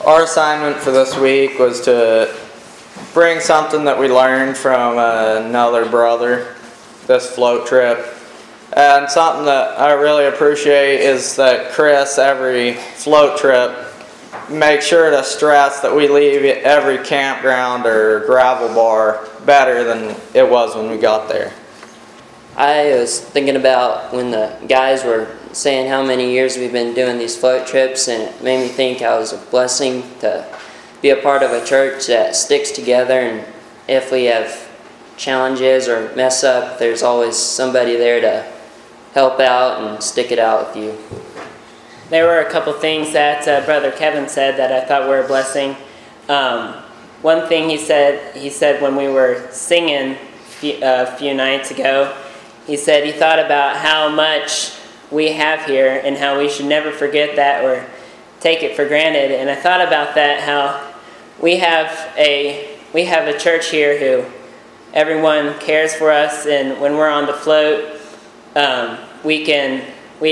Our assignment for this week was to bring something that we learned from another brother, this float trip. And something that I really appreciate is that Chris, every float trip, makes sure to stress that we leave every campground or gravel bar better than it was when we got there. I was thinking about when the guys were saying how many years we've been doing these float trips, and it made me think how it was a blessing to be a part of a church that sticks together, and if we have challenges or mess up, there's always somebody there to help out and stick it out with you. There were a couple things that Brother Kevin said that I thought were a blessing. One thing he said when we were singing a few nights ago, he said he thought about how much we have here and how we should never forget that or take it for granted. And I thought about that, how we have a church here who everyone cares for us, and when we're on the float, we can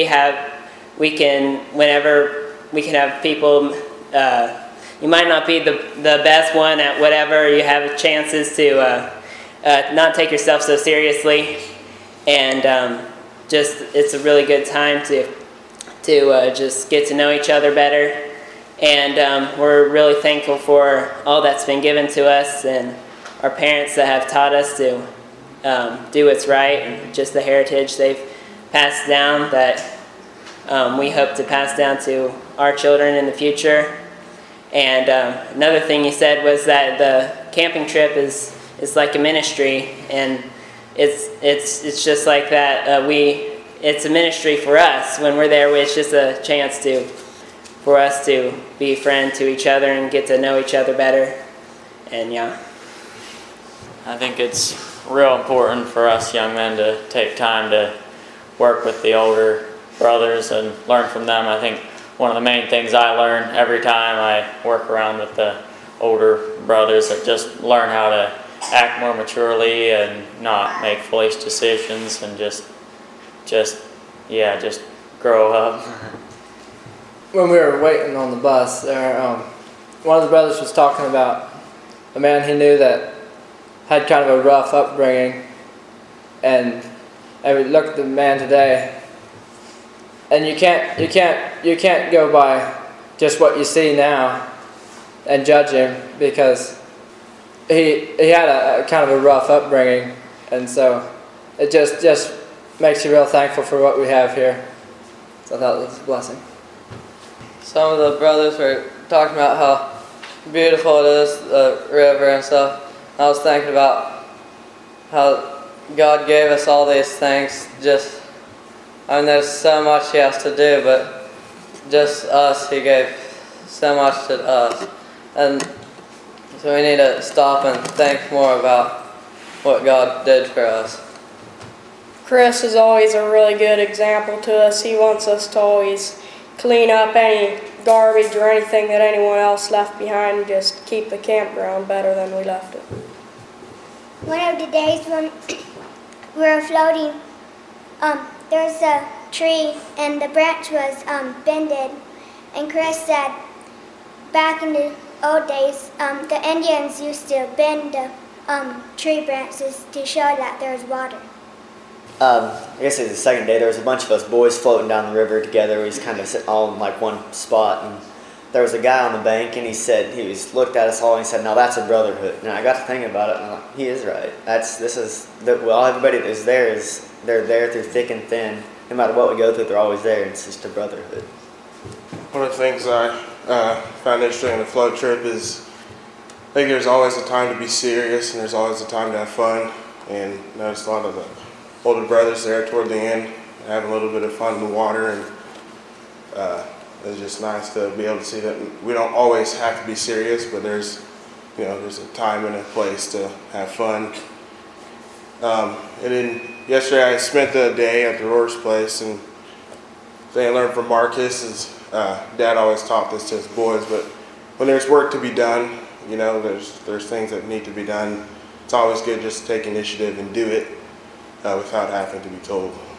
have people. You might not be the best one at whatever. You have chances to not take yourself so seriously, and it's a really good time to just get to know each other better. And we're really thankful for all that's been given to us and our parents that have taught us to do what's right, and just the heritage they've passed down that we hope to pass down to our children in the future. And another thing he said was that the camping trip is like a ministry, and it's just like that. It's a ministry for us. When we're there, it's just a chance for us to be a friend to each other and get to know each other better. And yeah. I think it's real important for us young men to take time to work with the older brothers and learn from them. I think one of the main things I learn every time I work around with the older brothers is just learn how to act more maturely and not make foolish decisions, and just grow up. When we were waiting on the bus, one of the brothers was talking about a man he knew that had kind of a rough upbringing, and we look at the man today, and you can't go by just what you see now and judge him, because he had a kind of a rough upbringing, and so it just makes you real thankful for what we have here. So I thought it was a blessing. Some of the brothers were talking about how beautiful it is, the river and stuff. I was thinking about how God gave us all these things. There's so much He has to do, but just us, He gave so much to us. And so we need to stop and think more about what God did for us. Chris is always a really good example to us. He wants us to always clean up any garbage or anything that anyone else left behind, and just keep the campground better than we left it. One of the days when we were floating, there was a tree and the branch was bended, and Chris said back in the old days, the Indians used to bend the tree branches to show that there was water. I guess it was the second day. There was a bunch of us boys floating down the river together. We was kind of sitting all in like one spot, and there was a guy on the bank, and he looked at us all, and he said, "Now that's a brotherhood." And I got to thinking about it, and I'm like, he is right. Everybody that's there they're there through thick and thin. No matter what we go through, they're always there. And it's just a brotherhood. One of the things I found interesting in the float trip is I think there's always a time to be serious, and there's always a time to have fun. And noticed a lot of the older brothers there toward the end having a little bit of fun in the water, and it's just nice to be able to see that we don't always have to be serious, but there's a time and a place to have fun. And then yesterday I spent the day at the Roar's place, and thing I learned from Marcus is Dad always taught this to his boys, but when there's work to be done, there's things that need to be done. It's always good just to take initiative and do it without having to be told.